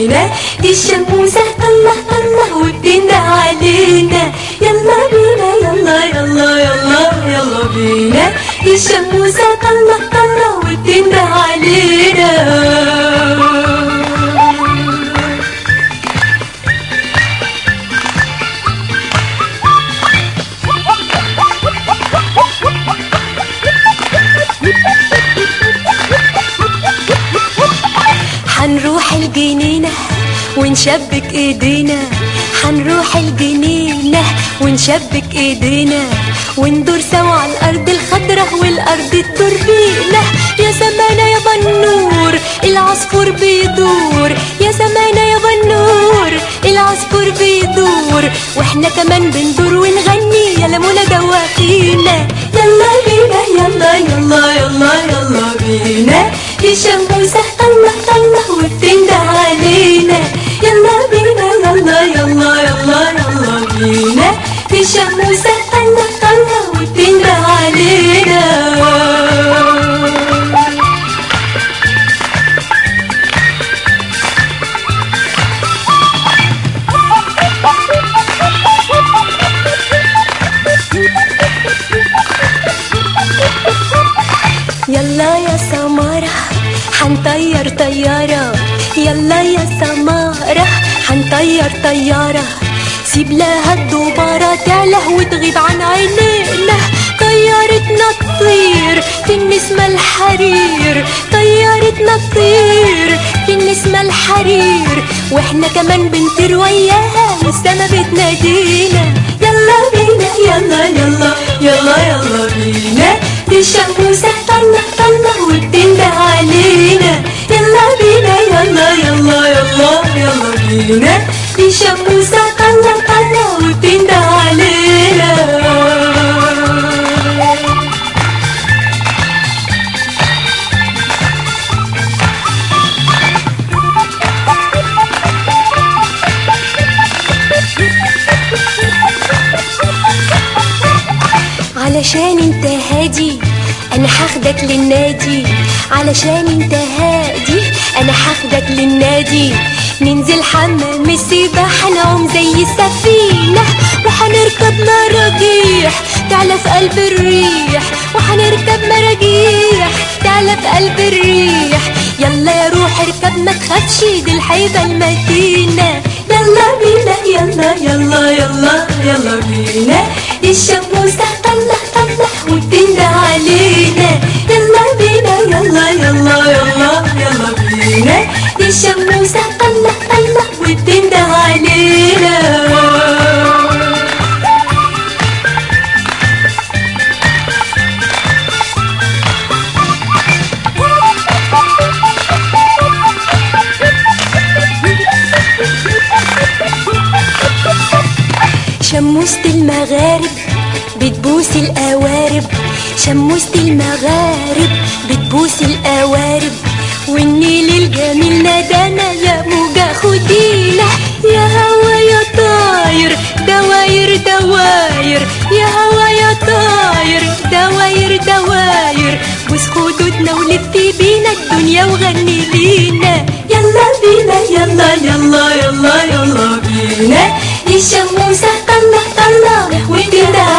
بينا دي الشموسة طلع طلع وبتنده علينا. يلا بينا يلا يلا يلا يلا بينا دي الشموسة طلع طلع وبتنده علينا. حنروح الجنينة ونشبك ايدينا، حنروح الجنينة ونشبك ايدينا، وندور سوا على الارض الخضرا والارض تدور بينا. يا سمانة يا بنور العصفور بيدور، يا سمانة يا بنور العصفور بيدور، واحنا كمان بندور ونغني يا لمونة دواخينا. يلا بينا يلا يلا يلا يلا بينا دي الشموسة طلع طلع وبتنده علينا. يلا بينا يلا يلا يلا يلا بينا دي الشموسة طلع طلع وبتنده علينا. يلا يا سمارة حنطير طيارة، يلا يا سمارة حنطير طيارة، سيب لها الدبارة تعلى وتغيب عن عينينا. طيارتنا تطير في النسمة الحرير، طيارتنا تطير في النسمة الحرير، واحنا كمان بنطير وياها والسما بتنادينا. يلا بينا يلا يلا يلا يلا بينا دي الشموسة طلع طلع وبتنده علينا. يلا بينا يلا يلا يلا يلا بينا دي الشموسة طلع طلع وبتنده علينا. علشان انت هادي انا هاخدك للنادي، علشان انت هادي انا هاخدك للنادي، ننزل حمام السباحة نعوم زي السفينة، وحنركب مراجيح تعلى في قلب الريح، وحنركب مراجيح تعلى في قلب الريح. يلا يا روح اركب ما تخافش دي الحيبة المتينة. يلا بينا يلا يلا يلا يلا بينا دي الشموسة طلع طلع وبتنده علينا. يلا بينا يلا يلا يلا يلا بينا دي الشموسة طلع طلع وبتنده علينا. شموسة المغارب بتبوس القوارب، شموسة المغارب بتبوس القوارب، والنيل الجميل نادانا يا موجة خدينا. يا هوا يا طاير دواير دواير، يا هوا يا طاير دواير دواير، بوس خدودنا ولف بينا الدنيا وغني لينا. يلا بينا يلا يلا يلا يلا بينا دي الشموسة طلع طلع وبتنده